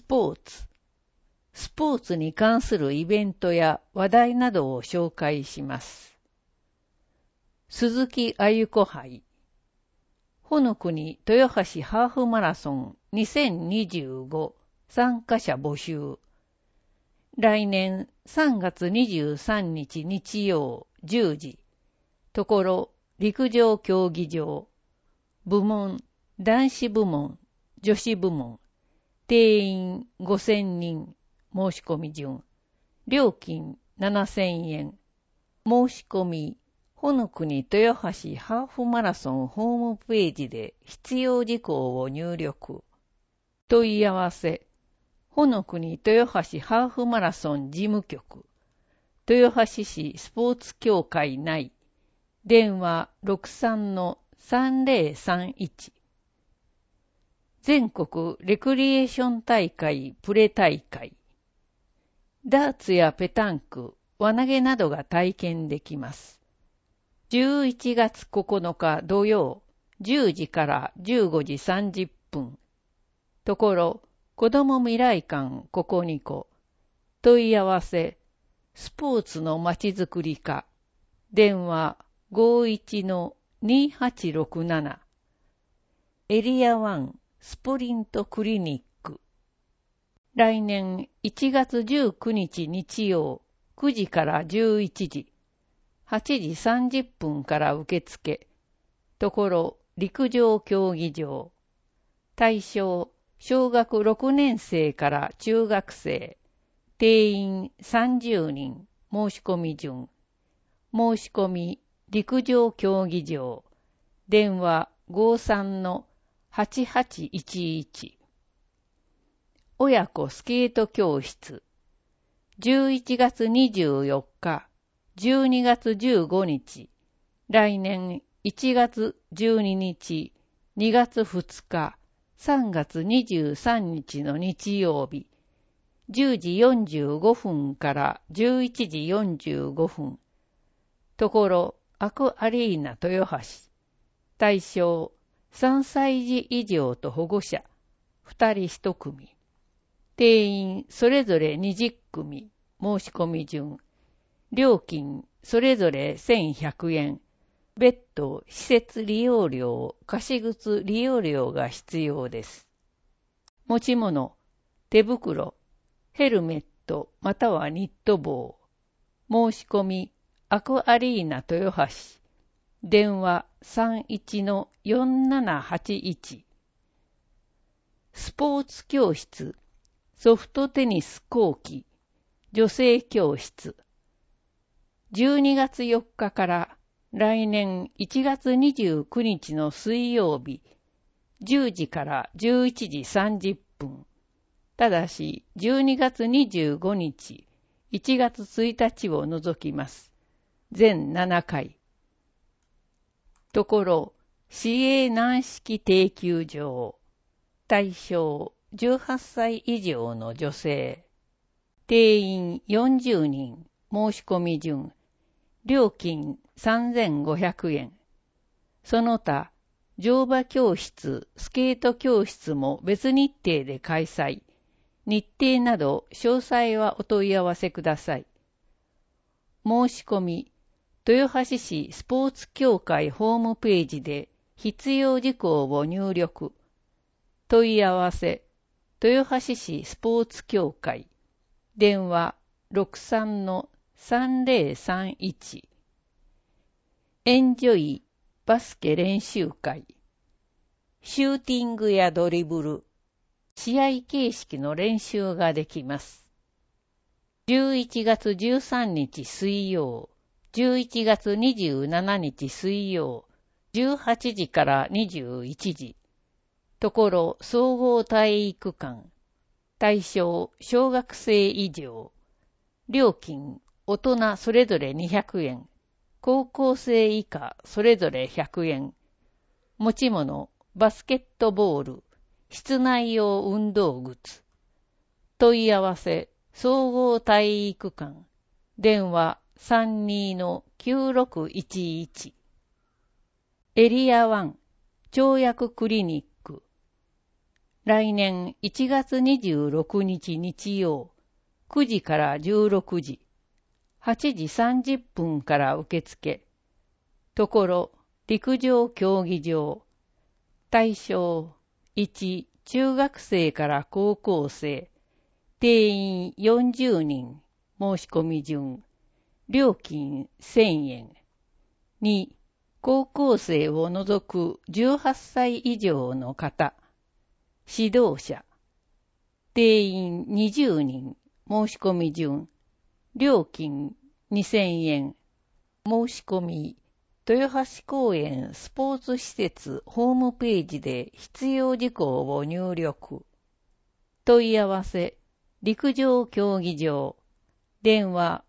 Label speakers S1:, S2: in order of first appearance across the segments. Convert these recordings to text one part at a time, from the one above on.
S1: ポーツ。スポーツに関するイベントや話題などを紹介します。鈴木あゆこ杯。ほのくに豊橋ハーフマラソン2025参加者募集。来年3月23日日曜10時。ところ陸上競技場。部門、男子部門、女子部門。定員5000人。申し込み順。料金7000円。申し込み、ほのくに豊橋ハーフマラソンホームページで必要事項を入力。問い合わせ、ほのくに豊橋ハーフマラソン事務局。豊橋市スポーツ協会内。電話63-3031。全国レクリエーション大会プレ大会。ダーツやペタンク、輪投げなどが体験できます。11月9日土曜、10時から15時30分。ところ、子ども未来館ここにこ。問い合わせ、スポーツのまちづくり課。電話51-2867。エリア1スプリントクリニック。来年1月19日日曜9時から11時。8時30分から受付。ところ、陸上競技場。対象、小学6年生から中学生。定員30人。申し込み順。申し込み、陸上競技場。電話53-8811。親子スケート教室。11月24日。12月15日、来年1月12日、2月2日、3月23日の日曜日、10時45分から11時45分、ところ、アクアリーナ豊橋、対象、3歳児以上と保護者、2人1組、定員それぞれ20組、申し込み順、料金それぞれ1100円。別途施設利用料、貸靴利用料が必要です。持ち物、手袋、ヘルメットまたはニット帽。申し込み、アクアリーナ豊橋。電話31-4781。スポーツ教室、ソフトテニス後期、女性教室。12月4日から来年1月29日の水曜日、10時から11時30分。ただし、12月25日、1月1日を除きます。全7回。ところ、市営軟式定休場。対象、18歳以上の女性。定員40人。申し込み順。料金3500円。その他、乗馬教室、スケート教室も別日程で開催。日程など詳細はお問い合わせください。申し込み、豊橋市スポーツ協会ホームページで必要事項を入力。問い合わせ、豊橋市スポーツ協会。電話63-3031。エンジョイバスケ練習会。シューティングやドリブル、試合形式の練習ができます。11月13日水曜、11月27日水曜、18時から21時。ところ総合体育館。対象小学生以上。料金大人それぞれ200円。高校生以下それぞれ100円。持ち物バスケットボール。室内用運動靴。問い合わせ総合体育館。電話32-9611。エリア1跳躍クリニック。 来年1月26日日曜、9時から16時、8時30分から受付。ところ、陸上競技場。対象、1、中学生から高校生。定員40人。申し込み順。料金1000円。2、高校生を除く18歳以上の方。指導者。定員20人。申し込み順。料金2000円。申し込み。豊橋公園スポーツ施設ホームページで必要事項を入力。問い合わせ。陸上競技場。電話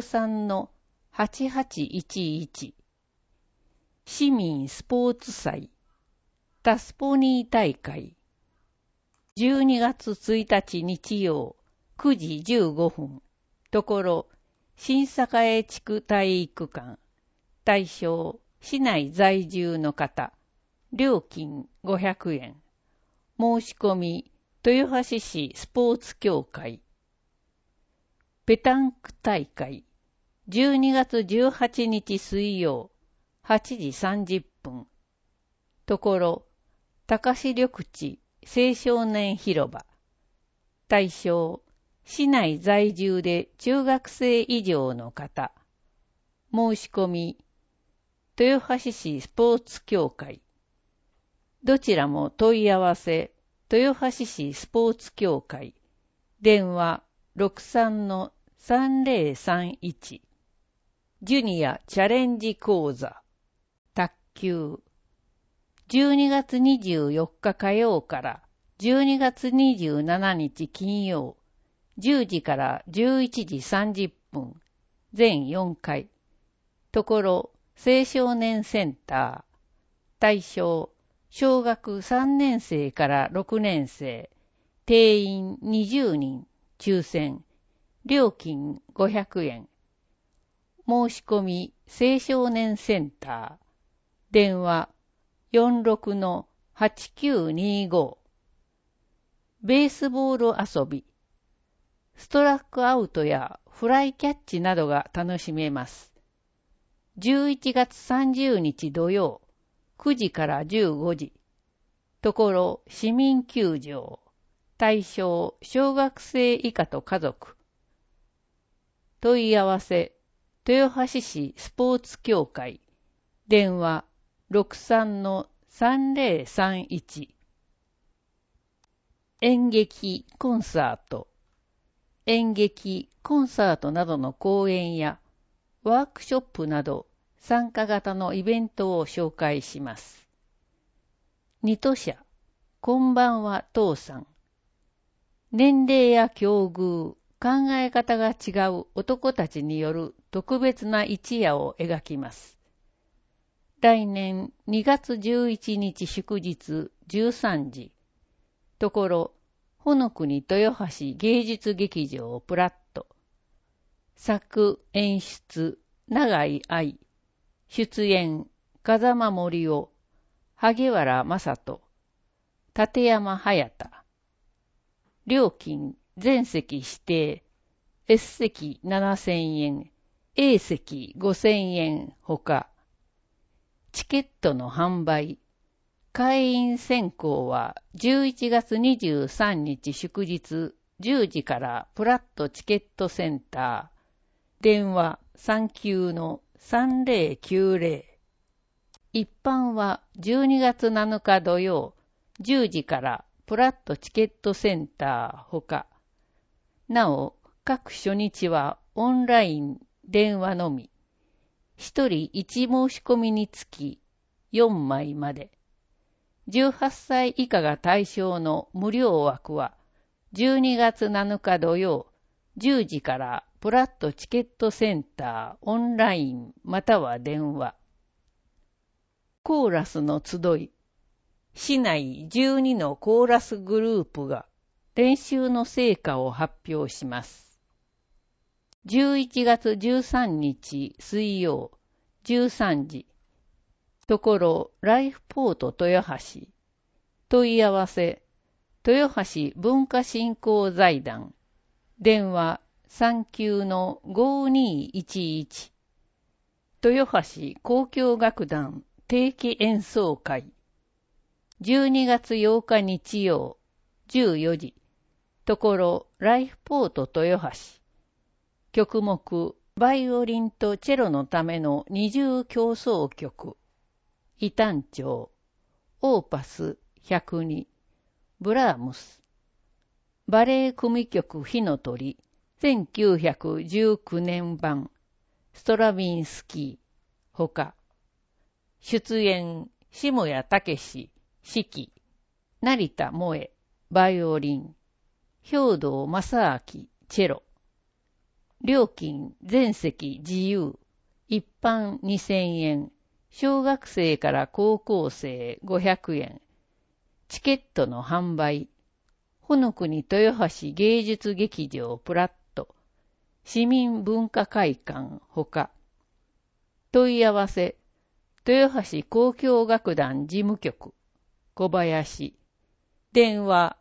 S1: 53-8811。市民スポーツ祭。タスポニー大会。12月1日日曜、9時15分。ところ、新栄地区体育館。対象、市内在住の方。料金500円。申し込み、豊橋市スポーツ協会。ペタンク大会。12月18日水曜、8時30分。ところ、高志緑地青少年広場。対象、市内在住で中学生以上の方。申し込み、豊橋市スポーツ協会。どちらも問い合わせ、豊橋市スポーツ協会。電話63-3031。ジュニアチャレンジ講座。卓球。12月24日火曜から12月27日金曜。10時から11時30分。全4回。ところ、青少年センター。対象、小学3年生から6年生。定員20人。抽選。料金500円。申し込み、青少年センター。電話46-8925。ベースボール遊び。ストラックアウトやフライキャッチなどが楽しめます。11月30日土曜、9時から15時。ところ、市民球場。対象、小学生以下と家族。問い合わせ、豊橋市スポーツ協会。電話63-3031。演劇、コンサート。演劇、コンサートなどの講演やワークショップなど参加型のイベントを紹介します。二都社、こんばんは父さん。年齢や境遇、考え方が違う男たちによる特別な一夜を描きます。来年2月11日祝日13時。ところ、ほのくに豊橋芸術劇場プラット。作演出、永井愛。出演、風間森夫。萩原正人。立山隼太。料金、全席指定。S 席7000円。A 席5000円ほか。チケットの販売。会員選考は11月23日祝日10時からプラットチケットセンター。電話39-3090。一般は12月7日土曜10時からプラットチケットセンターほか。なお、各初日はオンライン、電話のみ。一人1申し込みにつき4枚まで。18歳以下が対象の無料枠は12月7日土曜10時からプラットチケットセンターオンラインまたは電話。コーラスの集い。市内12のコーラスグループが練習の成果を発表します。11月13日水曜13時。ところ、ライフポート豊橋。問い合わせ、 豊橋文化振興財団。電話39-5211。豊橋交響楽団定期演奏会。12月8日日曜、14時。ところ、ライフポート豊橋。曲目、バイオリンとチェロのための二重協奏曲。異端調。オーパス102。ブラームス。バレエ組曲火の鳥。1919年版。ストラビンスキー。ほか。出演、下谷武史、指揮。成田萌、バイオリン。兵藤正明、チェロ。料金、全席自由。一般2000円。小学生から高校生500円。チケットの販売。ほのくに豊橋芸術劇場プラット。市民文化会館ほか。問い合わせ。豊橋交響楽団事務局。小林。電話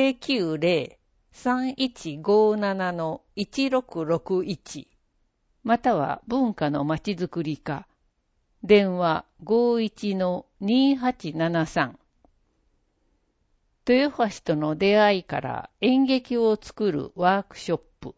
S1: 090-3157-1661。または文化のまちづくり課。電話51-2873。豊橋との出会いから演劇を作るワークショップ。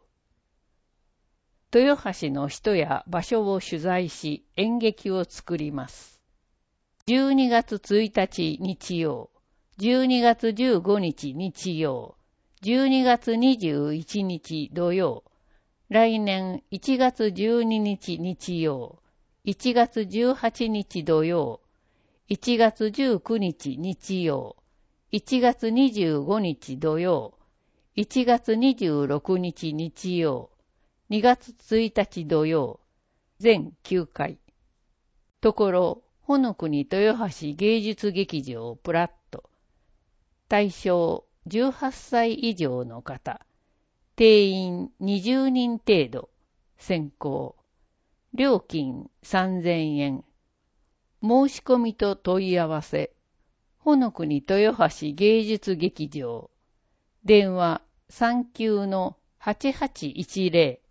S1: 豊橋の人や場所を取材し演劇を作ります。12月1日日曜、12月15日日曜、12月21日土曜、来年1月12日日曜、1月18日土曜、1月19日日曜、1月25日土曜、1月26日日曜、2月1日土曜、全9回。ところ、ほのくに豊橋芸術劇場プラット。対象18歳以上の方。定員20人程度。先行。料金3000円。申し込みと問い合わせ。ほのくに豊橋芸術劇場。電話39-8810。